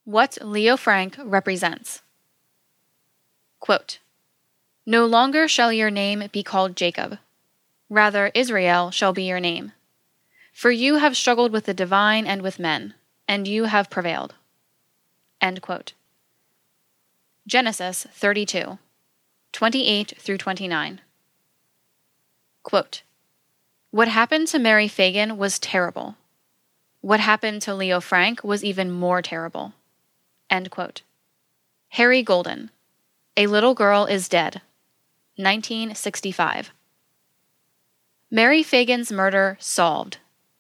What Leo Frank represents. Quote, "No longer shall your name be called Jacob. Rather, Israel shall be your name. For you have struggled with the divine and with men, and you have prevailed." End quote. Genesis 32, 28 through 29. Quote, "What happened to Mary Phagan was terrible. What happened to Leo Frank was even more terrible." End quote. Harry Golden, A Little Girl is Dead, 1965. Mary Phagan's murder solved.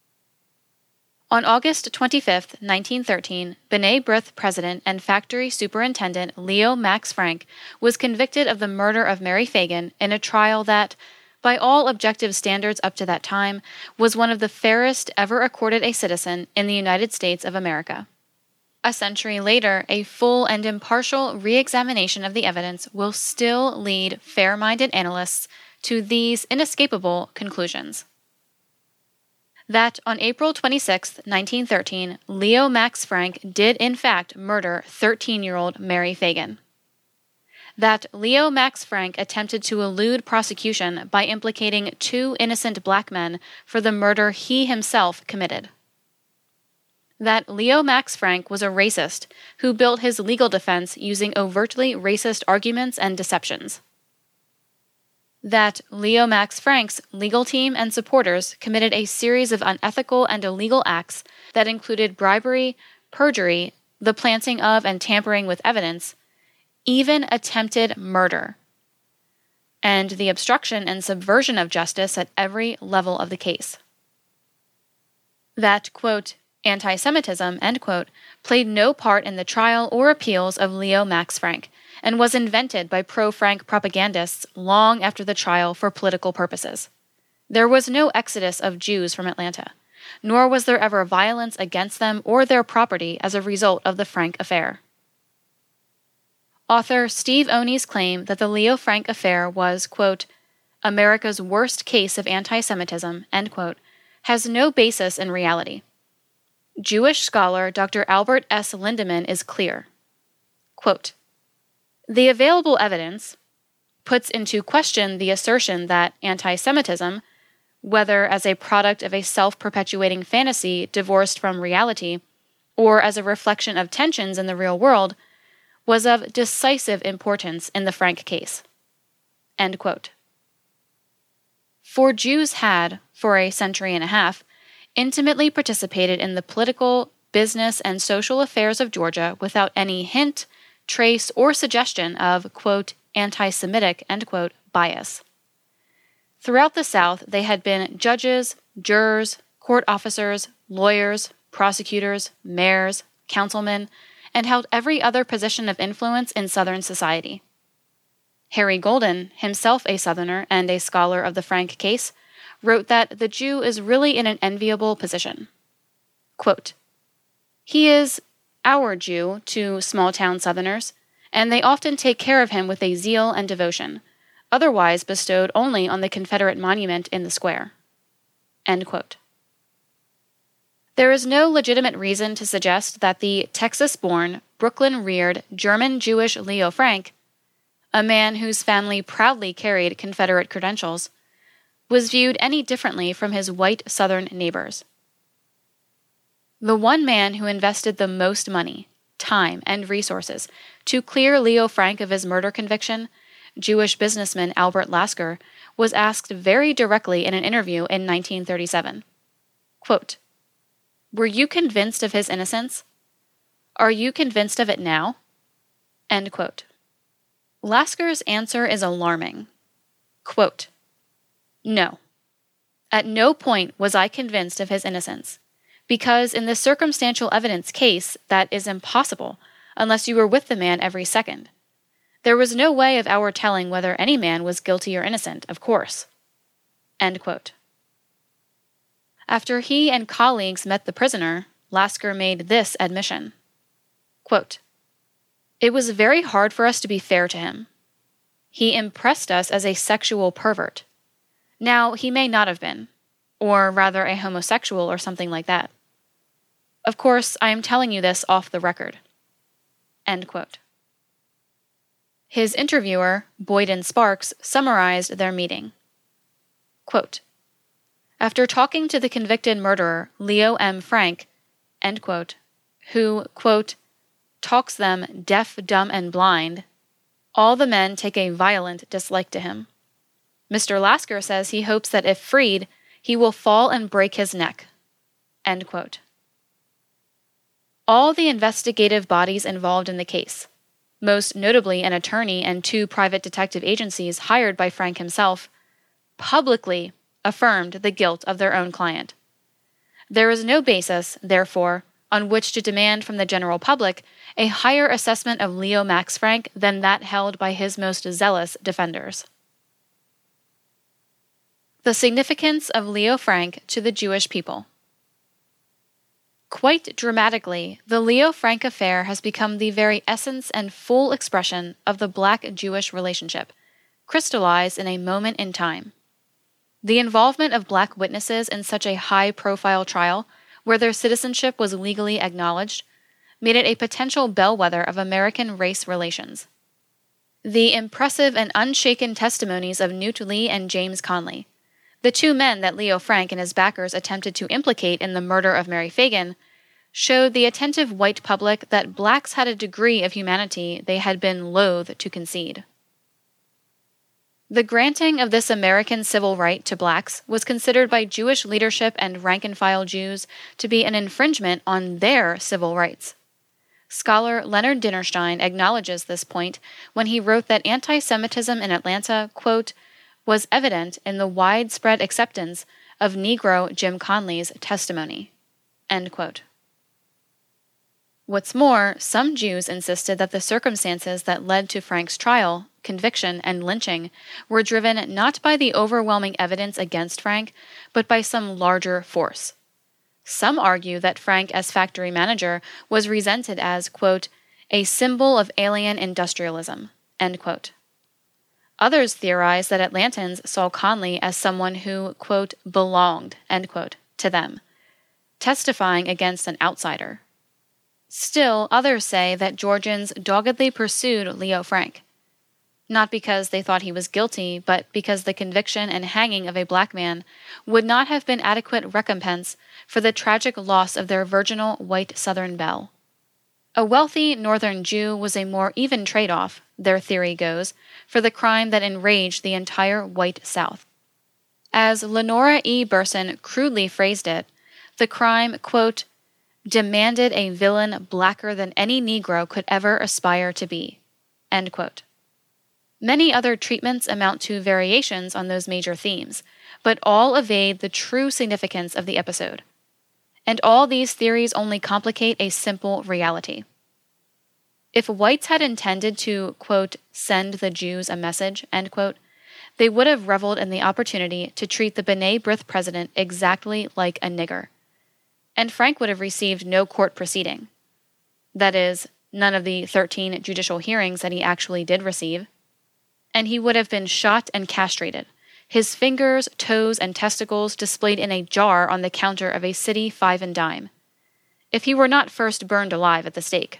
On August 25, 1913, B'nai B'rith president and factory superintendent Leo Max Frank was convicted of the murder of Mary Phagan in a trial that, by all objective standards up to that time, was one of the fairest ever accorded a citizen in the United States of America. A century later, a full and impartial re-examination of the evidence will still lead fair-minded analysts to these inescapable conclusions. That on April 26, 1913, Leo Max Frank did in fact murder 13-year-old Mary Phagan. That Leo Max Frank attempted to elude prosecution by implicating two innocent black men for the murder he himself committed. That Leo Max Frank was a racist who built his legal defense using overtly racist arguments and deceptions. That Leo Max Frank's legal team and supporters committed a series of unethical and illegal acts that included bribery, perjury, the planting of and tampering with evidence, even attempted murder, and the obstruction and subversion of justice at every level of the case. That, quote, "anti-Semitism," end quote, played no part in the trial or appeals of Leo Max Frank, and was invented by pro-Frank propagandists long after the trial for political purposes. There was no exodus of Jews from Atlanta, nor was there ever violence against them or their property as a result of the Frank affair. Author Steve Oney's claim that the Leo Frank affair was, quote, "America's worst case of anti-Semitism," end quote, has no basis in reality. Jewish scholar Dr. Albert S. Lindemann is clear. Quote, "The available evidence puts into question the assertion that anti-Semitism, whether as a product of a self-perpetuating fantasy divorced from reality, or as a reflection of tensions in the real world, was of decisive importance in the Frank case." End quote. For Jews had, for a century and a half, intimately participated in the political, business, and social affairs of Georgia without any hint, trace, or suggestion of, quote, "anti-Semitic," end quote, bias. Throughout the South, they had been judges, jurors, court officers, lawyers, prosecutors, mayors, councilmen, and held every other position of influence in Southern society. Harry Golden, himself a Southerner and a scholar of the Frank case, wrote that the Jew is really in an enviable position. Quote, "He is our Jew to small-town Southerners, and they often take care of him with a zeal and devotion, otherwise bestowed only on the Confederate monument in the square." End quote. There is no legitimate reason to suggest that the Texas-born, Brooklyn-reared, German-Jewish Leo Frank, a man whose family proudly carried Confederate credentials, was viewed any differently from his white Southern neighbors. The one man who invested the most money, time, and resources to clear Leo Frank of his murder conviction, Jewish businessman Albert Lasker, was asked very directly in an interview in 1937. Quote, "Were you convinced of his innocence? Are you convinced of it now?" End quote. Lasker's answer is alarming. Quote, "No. At no point was I convinced of his innocence, because in the circumstantial evidence case, that is impossible unless you were with the man every second. There was no way of our telling whether any man was guilty or innocent, of course." End quote. After he and colleagues met the prisoner, Lasker made this admission. Quote, "It was very hard for us to be fair to him. He impressed us as a sexual pervert. Now, he may not have been, or rather a homosexual or something like that. Of course, I am telling you this off the record. End quote. His interviewer, Boyden Sparks, summarized their meeting. Quote, after talking to the convicted murderer, Leo M. Frank, end quote, who, quote, talks them deaf, dumb, and blind, all the men take a violent dislike to him. Mr. Lasker says he hopes that if freed, he will fall and break his neck. End quote. All the investigative bodies involved in the case, most notably an attorney and 2 private detective agencies hired by Frank himself, publicly affirmed the guilt of their own client. There is no basis, therefore, on which to demand from the general public a higher assessment of Leo Max Frank than that held by his most zealous defenders. The significance of Leo Frank to the Jewish people. Quite dramatically, the Leo Frank affair has become the very essence and full expression of the Black-Jewish relationship, crystallized in a moment in time. The involvement of Black witnesses in such a high-profile trial, where their citizenship was legally acknowledged, made it a potential bellwether of American race relations. The impressive and unshaken testimonies of Newt Lee and James Conley, the 2 men that Leo Frank and his backers attempted to implicate in the murder of Mary Phagan, showed the attentive white public that Blacks had a degree of humanity they had been loath to concede. The granting of this American civil right to Blacks was considered by Jewish leadership and rank-and-file Jews to be an infringement on their civil rights. Scholar Leonard Dinnerstein acknowledges this point when he wrote that anti-Semitism in Atlanta, quote, was evident in the widespread acceptance of Negro Jim Conley's testimony. End quote. What's more, some Jews insisted that the circumstances that led to Frank's trial, conviction, and lynching were driven not by the overwhelming evidence against Frank, but by some larger force. Some argue that Frank, as factory manager, was resented as, quote, a symbol of alien industrialism, end quote. Others theorize that Atlantans saw Conley as someone who, quote, belonged, end quote, to them, testifying against an outsider. Still, others say that Georgians doggedly pursued Leo Frank, not because they thought he was guilty, but because the conviction and hanging of a Black man would not have been adequate recompense for the tragic loss of their virginal white Southern belle. A wealthy Northern Jew was a more even trade-off, their theory goes, for the crime that enraged the entire white South. As Lenora E. Burson crudely phrased it, the crime, quote, demanded a villain blacker than any Negro could ever aspire to be, end quote. Many other treatments amount to variations on those major themes, but all evade the true significance of the episode. And all these theories only complicate a simple reality. If whites had intended to, quote, send the Jews a message, end quote, they would have reveled in the opportunity to treat the B'nai B'rith president exactly like a nigger. And Frank would have received no court proceeding. That is, none of the 13 judicial hearings that he actually did receive. And he would have been shot and castrated, his fingers, toes, and testicles displayed in a jar on the counter of a city 5 and dime, if he were not first burned alive at the stake.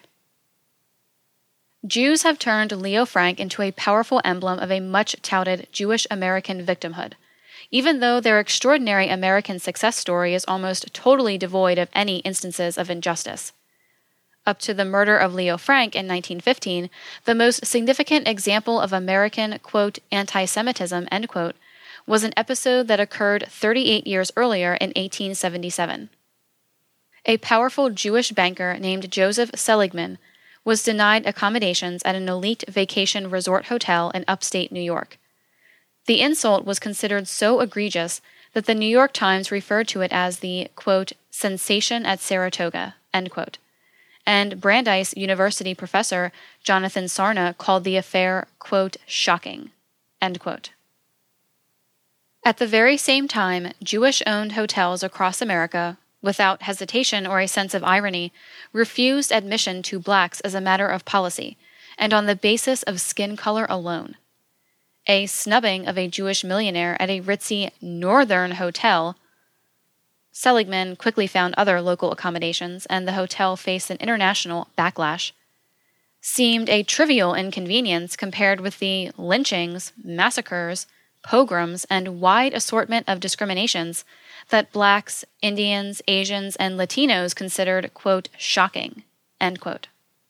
Jews have turned Leo Frank into a powerful emblem of a much-touted Jewish American victimhood, even though their extraordinary American success story is almost totally devoid of any instances of injustice. Up to the murder of Leo Frank in 1915, the most significant example of American, quote, anti-Semitism, end quote, was an episode that occurred 38 years earlier in 1877. A powerful Jewish banker named Joseph Seligman was denied accommodations at an elite vacation resort hotel in upstate New York. The insult was considered so egregious that the New York Times referred to it as the, quote, sensation at Saratoga, end quote. And Brandeis University professor Jonathan Sarna called the affair, quote, shocking, end quote. At the very same time, Jewish-owned hotels across America, without hesitation or a sense of irony, refused admission to Blacks as a matter of policy, and on the basis of skin color alone. A snubbing of a Jewish millionaire at a ritzy northern hotel. Seligman quickly found other local accommodations, and the hotel faced an international backlash. seemed a trivial inconvenience compared with the lynchings, massacres, pogroms, and wide assortment of discriminations that blacks, Indians, Asians, and Latinos considered, quote, shocking, end quote.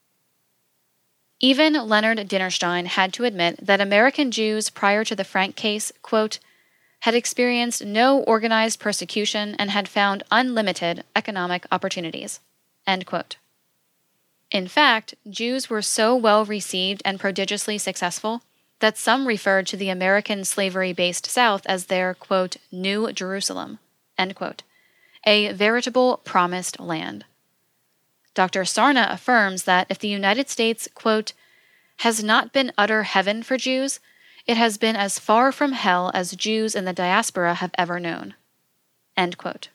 Even Leonard Dinerstein had to admit that American Jews prior to the Frank case, quote, had experienced no organized persecution and had found unlimited economic opportunities, end quote. In fact, Jews were so well received and prodigiously successful that some referred to the American slavery-based South as their, quote, New Jerusalem, end quote, a veritable promised land. Dr. Sarna affirms that if the United States, quote, has not been utter heaven for Jews, it has been as far from hell as Jews in the diaspora have ever known, end quote.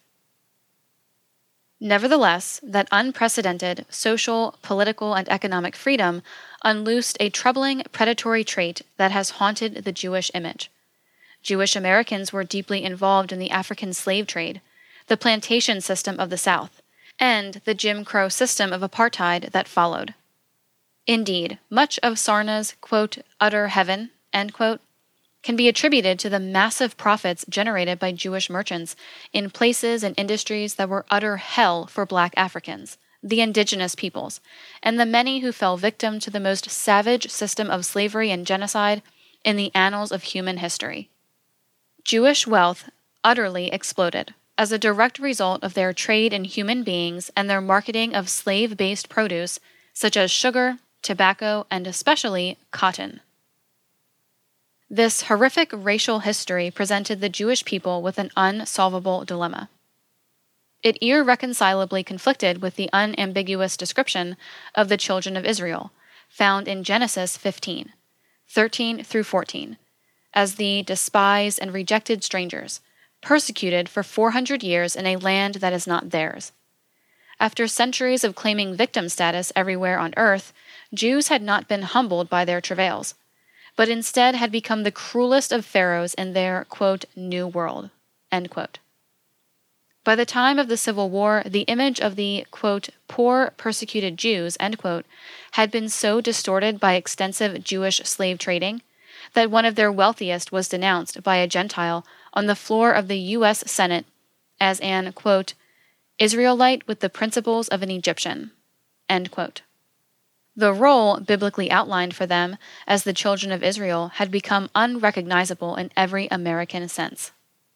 Nevertheless, that unprecedented social, political, and economic freedom unloosed a troubling predatory trait that has haunted the Jewish image. Jewish Americans were deeply involved in the African slave trade, the plantation system of the South, and the Jim Crow system of apartheid that followed. Indeed, much of Sarna's, quote, utter heaven, end quote, can be attributed to the massive profits generated by Jewish merchants in places and industries that were utter hell for Black Africans, the indigenous peoples, and the many who fell victim to the most savage system of slavery and genocide in the annals of human history. Jewish wealth utterly exploded as a direct result of their trade in human beings and their marketing of slave-based produce such as sugar, tobacco, and especially cotton. This horrific racial history presented the Jewish people with an unsolvable dilemma. It irreconcilably conflicted with the unambiguous description of the children of Israel, found in Genesis 15, 13 through 14, as the despised and rejected strangers, persecuted for 400 years in a land that is not theirs. After centuries of claiming victim status everywhere on earth, Jews had not been humbled by their travails, but instead had become the cruelest of pharaohs in their, quote, new world, end quote. By the time of the Civil War, the image of the, quote, poor, persecuted Jews, end quote, had been so distorted by extensive Jewish slave trading that one of their wealthiest was denounced by a Gentile on the floor of the U.S. Senate as an, quote, Israelite with the principles of an Egyptian, end quote. The role biblically outlined for them as the children of Israel had become unrecognizable in every American sense.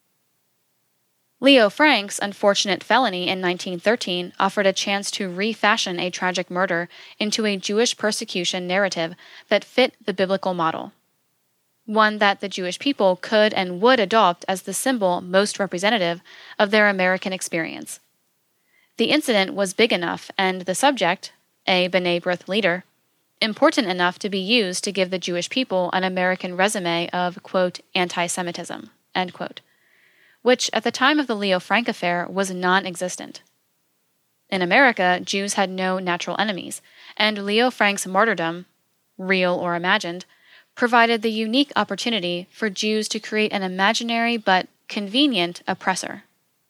Leo Frank's unfortunate felony in 1913 offered a chance to refashion a tragic murder into a Jewish persecution narrative that fit the biblical model, one that the Jewish people could and would adopt as the symbol most representative of their American experience. The incident was big enough and the subject, a B'nai B'rith leader, important enough to be used to give the Jewish people an American resume of, quote, anti-Semitism, end quote, which at the time of the Leo Frank affair was non-existent. In America, Jews had no natural enemies, and Leo Frank's martyrdom, real or imagined, provided the unique opportunity for Jews to create an imaginary but convenient oppressor.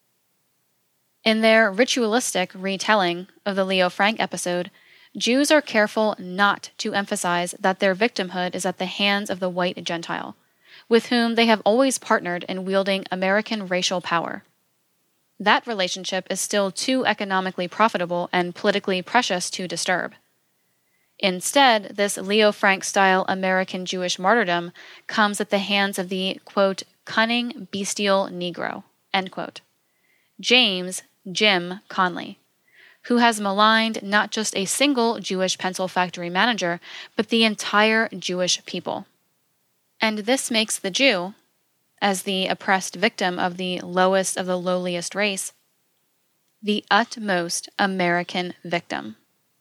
In their ritualistic retelling of the Leo Frank episode, Jews are careful not to emphasize that their victimhood is at the hands of the white Gentile, with whom they have always partnered in wielding American racial power. That relationship is still too economically profitable and politically precious to disturb. Instead, this Leo Frank-style American Jewish martyrdom comes at the hands of the, quote, cunning, bestial Negro, end quote, James Jim Conley, who has maligned not just a single Jewish pencil factory manager, but the entire Jewish people. And this makes the Jew, as the oppressed victim of the lowliest race, the utmost American victim.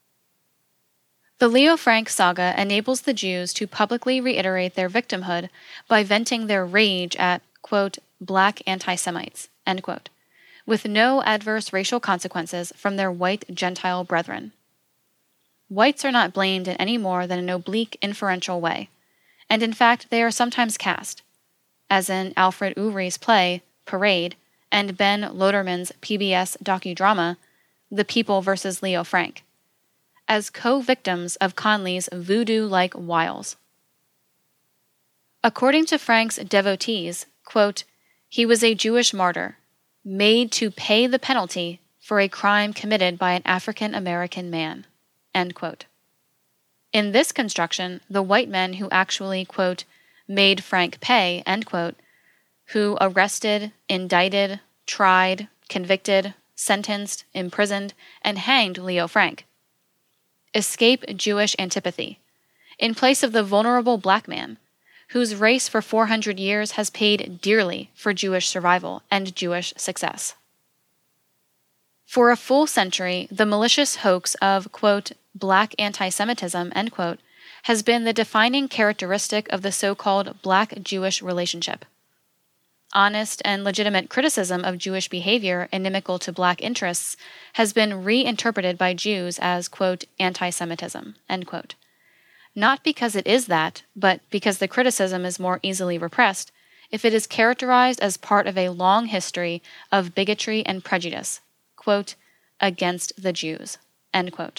The Leo Frank saga enables the Jews to publicly reiterate their victimhood by venting their rage at, quote, black anti-Semites, end quote, with no adverse racial consequences from their white Gentile brethren. Whites are not blamed in any more than an oblique inferential way, and in fact they are sometimes cast, as in Alfred Uhry's play, Parade, and Ben Loderman's PBS docudrama, The People vs. Leo Frank, as co-victims of Conley's voodoo-like wiles. According to Frank's devotees, quote, he was a Jewish martyr, made to pay the penalty for a crime committed by an African American man, end quote. In this construction, the white men who actually, quote, made Frank pay, end quote, who arrested, indicted, tried, convicted, sentenced, imprisoned, and hanged Leo Frank, escape Jewish antipathy, in place of the vulnerable black man, whose race for 400 years has paid dearly for Jewish survival and Jewish success. For a full century, the malicious hoax of, quote, black anti-Semitism, end quote, has been the defining characteristic of the so-called black-Jewish relationship. Honest and legitimate criticism of Jewish behavior inimical to black interests has been reinterpreted by Jews as, quote, anti-Semitism, end quote. Not because it is that, but because the criticism is more easily repressed if it is characterized as part of a long history of bigotry and prejudice, quote, against the Jews, end quote.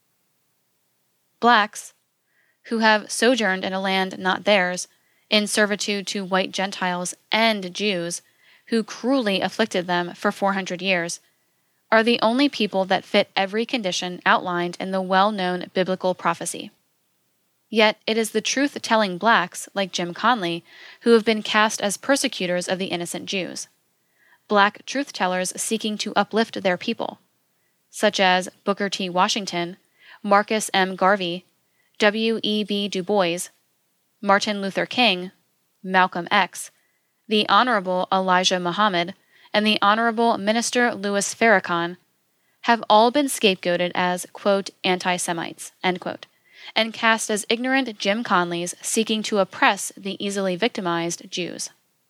Blacks, who have sojourned in a land not theirs, in servitude to white Gentiles and Jews, who cruelly afflicted them for 400 years, are the only people that fit every condition outlined in the well-known biblical prophecy. Yet it is the truth-telling blacks, like Jim Conley, who have been cast as persecutors of the innocent Jews. Black truth-tellers seeking to uplift their people, such as Booker T. Washington, Marcus M. Garvey, W.E.B. Du Bois, Martin Luther King, Malcolm X, the Honorable Elijah Muhammad, and the Honorable Minister Louis Farrakhan, have all been scapegoated as, quote, anti-Semites, end quote, and cast as ignorant Jim Conleys seeking to oppress the easily victimized Jews.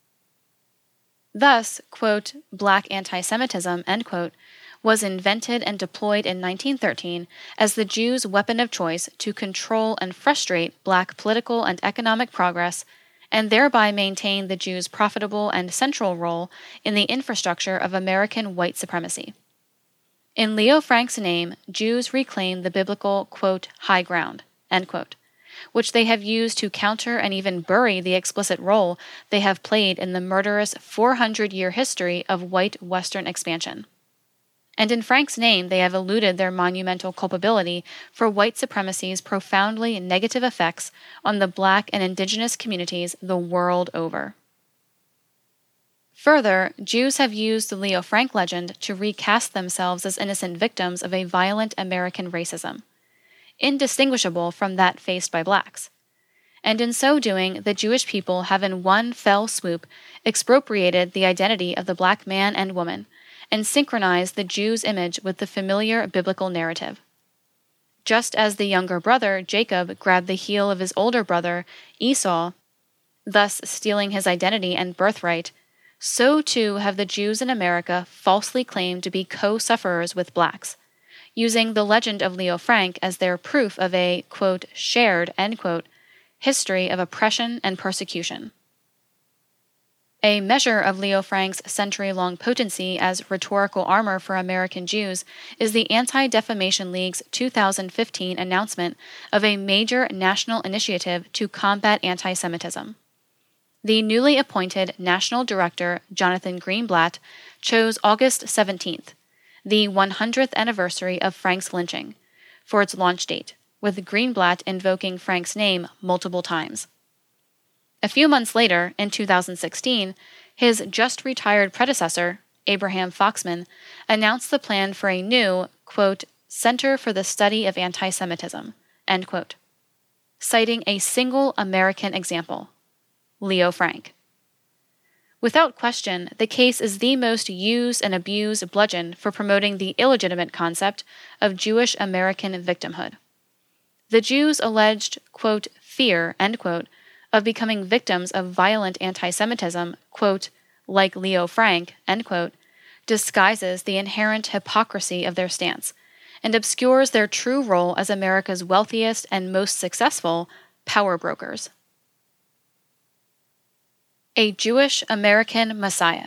Thus, quote, black anti-Semitism, end quote, was invented and deployed in 1913 as the Jews' weapon of choice to control and frustrate black political and economic progress and thereby maintain the Jews' profitable and central role in the infrastructure of American white supremacy. In Leo Frank's name, Jews reclaim the biblical, quote, high ground, end quote, which they have used to counter and even bury the explicit role they have played in the murderous 400-year history of white Western expansion. And in Frank's name, they have eluded their monumental culpability for white supremacy's profoundly negative effects on the black and indigenous communities the world over. Further, Jews have used the Leo Frank legend to recast themselves as innocent victims of a violent American racism, indistinguishable from that faced by blacks. And in so doing, the Jewish people have in one fell swoop expropriated the identity of the black man and woman, and synchronized the Jew's image with the familiar biblical narrative. Just as the younger brother, Jacob, grabbed the heel of his older brother, Esau, thus stealing his identity and birthright, so too have the Jews in America falsely claimed to be co-sufferers with blacks, using the legend of Leo Frank as their proof of a, quote, shared, end quote, history of oppression and persecution. A measure of Leo Frank's century-long potency as rhetorical armor for American Jews is the Anti-Defamation League's 2015 announcement of a major national initiative to combat anti-Semitism. The newly appointed National Director, Jonathan Greenblatt, chose August 17th, the 100th anniversary of Frank's lynching, for its launch date, with Greenblatt invoking Frank's name multiple times. A few months later, in 2016, his just-retired predecessor, Abraham Foxman, announced the plan for a new, quote, Center for the Study of Anti-Semitism, end quote, citing a single American example, Leo Frank. Without question, the case is the most used and abused bludgeon for promoting the illegitimate concept of Jewish American victimhood. The Jews' alleged, quote, fear, end quote, of becoming victims of violent anti-Semitism, quote, like Leo Frank, end quote, disguises the inherent hypocrisy of their stance and obscures their true role as America's wealthiest and most successful power brokers. A Jewish American Messiah.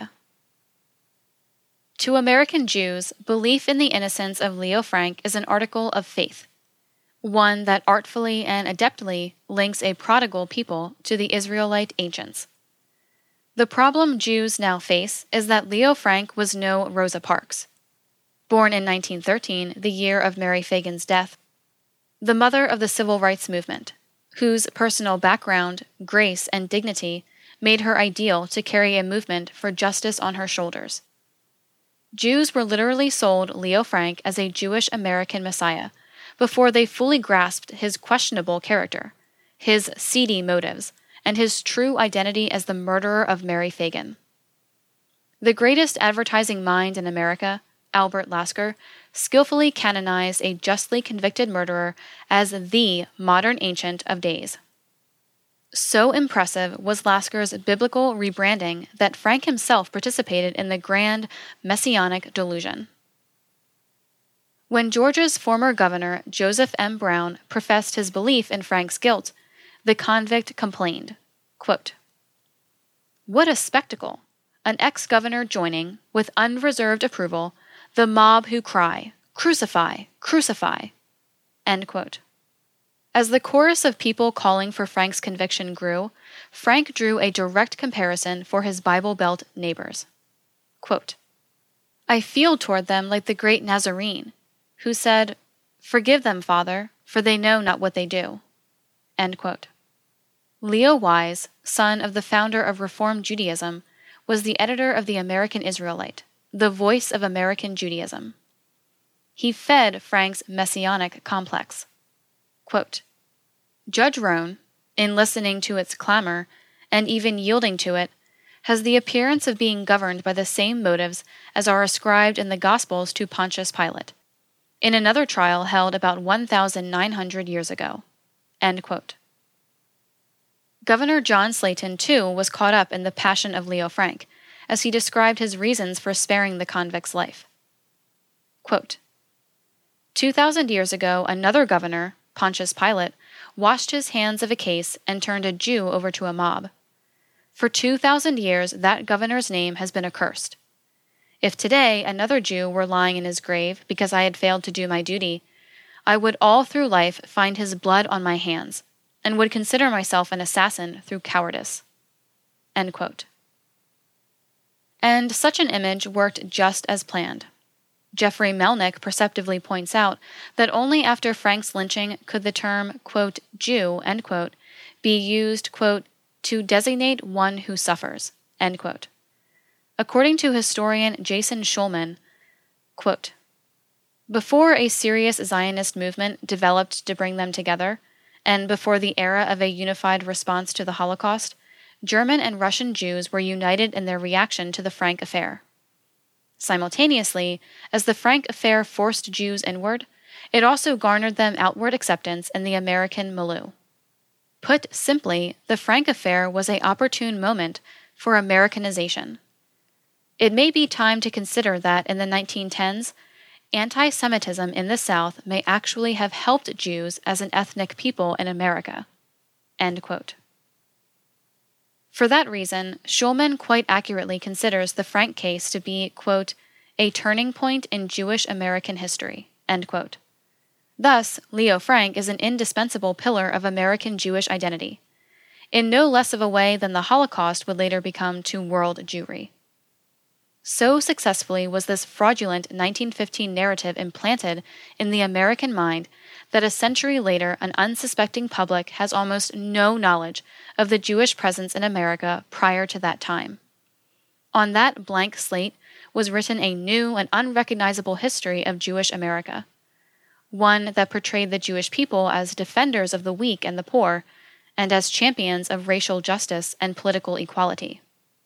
To American Jews, belief in the innocence of Leo Frank is an article of faith. one that artfully and adeptly links a prodigal people to the Israelite ancients. The problem Jews now face is that Leo Frank was no Rosa Parks. Born in 1913, the year of Mary Phagan's death, the mother of the civil rights movement, whose personal background, grace, and dignity made her ideal to carry a movement for justice on her shoulders. Jews were literally sold Leo Frank as a Jewish American messiah before they fully grasped his questionable character, his seedy motives, and his true identity as the murderer of Mary Phagan. The greatest advertising mind in America, Albert Lasker, skillfully canonized a justly convicted murderer as the modern Ancient of Days. So impressive was Lasker's biblical rebranding that Frank himself participated in the grand messianic delusion. When Georgia's former governor, Joseph M. Brown, professed his belief in Frank's guilt, the convict complained, quote, "What a spectacle! An ex-governor joining, with unreserved approval, the mob who cry, 'Crucify! Crucify!'" End quote. As the chorus of people calling for Frank's conviction grew, Frank drew a direct comparison for his Bible Belt neighbors. Quote, "I feel toward them like the great Nazarene, who said, 'Forgive them, Father, for they know not what they do.'" End quote. Leo Wise, son of the founder of Reform Judaism, was the editor of the American Israelite, the voice of American Judaism. He fed Frank's messianic complex. Quote, "Judge Rohn, in listening to its clamor, and even yielding to it, has the appearance of being governed by the same motives as are ascribed in the Gospels to Pontius Pilate, in another trial held about 1,900 years ago." End quote. Governor John Slayton, too, was caught up in the passion of Leo Frank, as he described his reasons for sparing the convict's life. Quote, 2,000 years ago, another governor, Pontius Pilate, washed his hands of a case and turned a Jew over to a mob. For 2,000 years, that governor's name has been accursed. If today another Jew were lying in his grave because I had failed to do my duty, I would all through life find his blood on my hands, and would consider myself an assassin through cowardice. End quote. And such an image worked just as planned. Jeffrey Melnick perceptively points out that only after Frank's lynching could the term, quote, "Jew," end quote, be used, quote, "to designate one who suffers," end quote. According to historian Jason Schulman, quote, "Before a serious Zionist movement developed to bring them together, and before the era of a unified response to the Holocaust, German and Russian Jews were united in their reaction to the Frank affair. Simultaneously, as the Frank affair forced Jews inward, it also garnered them outward acceptance in the American milieu. Put simply, the Frank affair was an opportune moment for Americanization. It may be time to consider that in the 1910s, anti-Semitism in the South may actually have helped Jews as an ethnic people in America." End quote. For that reason, Schulman quite accurately considers the Frank case to be, quote, "a turning point in Jewish American history," end quote. Thus, Leo Frank is an indispensable pillar of American Jewish identity, in no less of a way than the Holocaust would later become to world Jewry. So successfully was this fraudulent 1915 narrative implanted in the American mind that a century later an unsuspecting public has almost no knowledge of the Jewish presence in America prior to that time. On that blank slate was written a new and unrecognizable history of Jewish America, one that portrayed the Jewish people as defenders of the weak and the poor, and as champions of racial justice and political equality.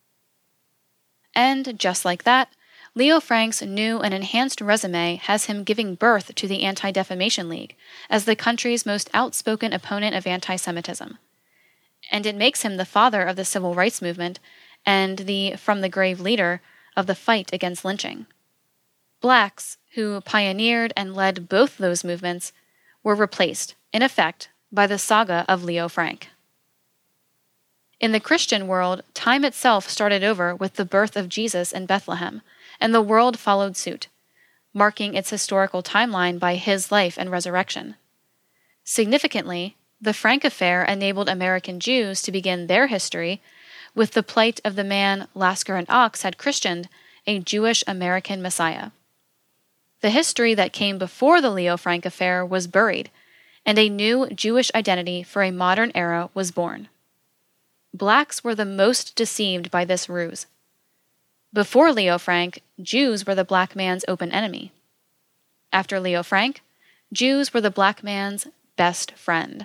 And, just like that, Leo Frank's new and enhanced resume has him giving birth to the Anti-Defamation League as the country's most outspoken opponent of anti-Semitism. And it makes him the father of the civil rights movement and the from-the-grave leader of the fight against lynching. Blacks, who pioneered and led both those movements, were replaced, in effect, by the saga of Leo Frank. In the Christian world, time itself started over with the birth of Jesus in Bethlehem, and the world followed suit, marking its historical timeline by his life and resurrection. Significantly, the Frank affair enabled American Jews to begin their history with the plight of the man Lasker and Ox had christened a Jewish American Messiah. The history that came before the Leo Frank affair was buried, and a new Jewish identity for a modern era was born. Blacks were the most deceived by this ruse. Before Leo Frank, Jews were the black man's open enemy. After Leo Frank, Jews were the black man's best friend.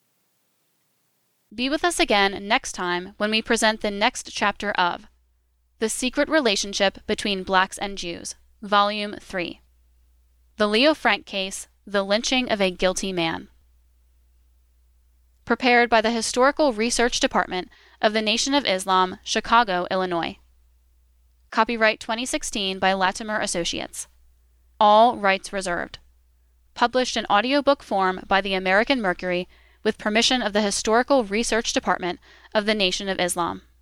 Be with us again next time when we present the next chapter of The Secret Relationship Between Blacks and Jews, Volume 3. The Leo Frank Case, The Lynching of a Guilty Man. Prepared by the Historical Research Department of the Nation of Islam, Chicago, Illinois. Copyright 2016 by Latimer Associates. All rights reserved. Published in audiobook form by the American Mercury with permission of the Historical Research Department of the Nation of Islam.